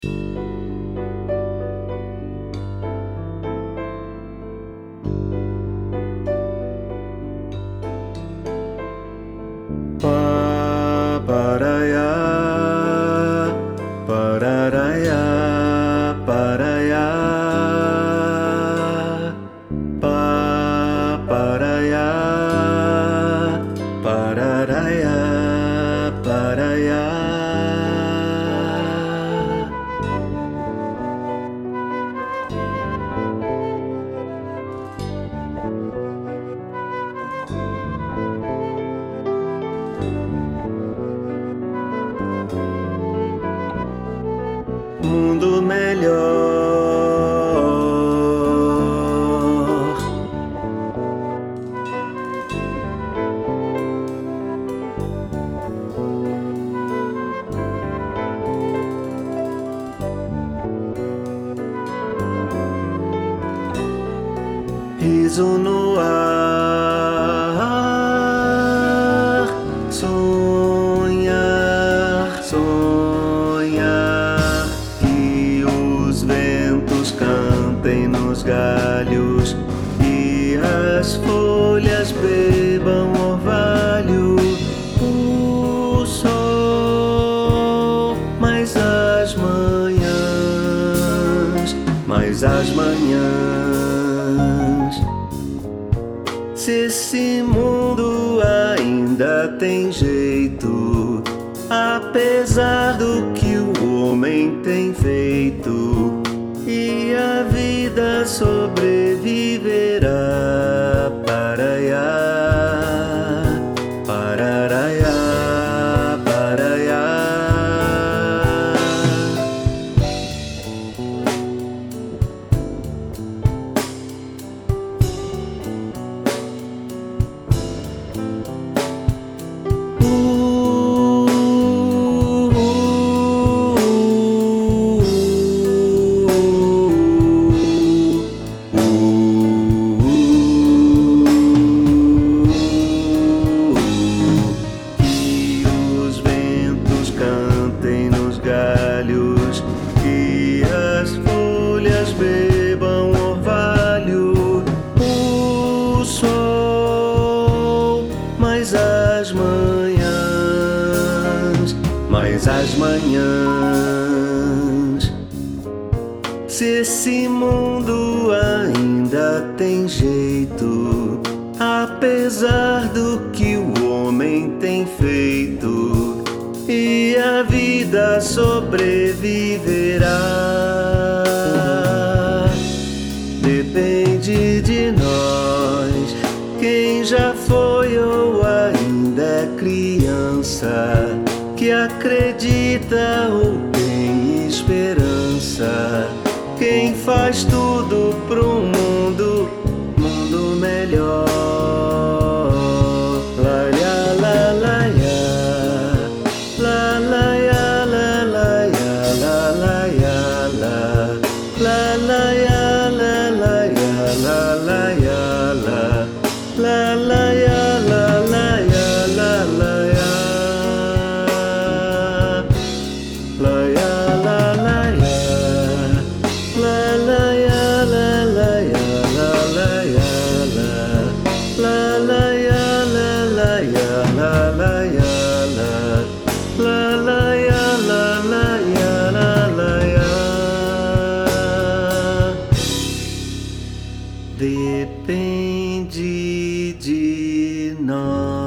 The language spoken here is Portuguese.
Pa paraiá, pararaiá, paraiá. Pa paraiá, pararaiá, paraiá. Mundo melhor. Riso no ar, sonhar, sonhar, que os ventos cantem nos galhos e as folhas bebam orvalho. O sol, mais as manhãs, mais as manhãs. Se esse mundo ainda tem jeito, apesar do que o homem tem feito, e a vida sobreviverá. Paraiá, pararaiá, paraiá. Que os ventos cantem nos galhos e as folhas bebam orvalho. O sol, mais as manhãs, mais as manhãs. Se esse mundo ainda tem jeito, apesar do que o homem tem feito, e a vida sobreviverá. Depende de nós, quem já foi ou ainda é criança, que acredita ou tem esperança, quem faz tudo pro mundo melhor. La la la la ya, la la ya, la la ya, la la ya, la la ya, la la ya, la la ya, la la ya, la la ya, la la ya, la ya, la la ya, la la ya, la la ya, la la ya, la la ya, la la ya, la la ya, la la ya, la la ya, la la ya. Depende de nós.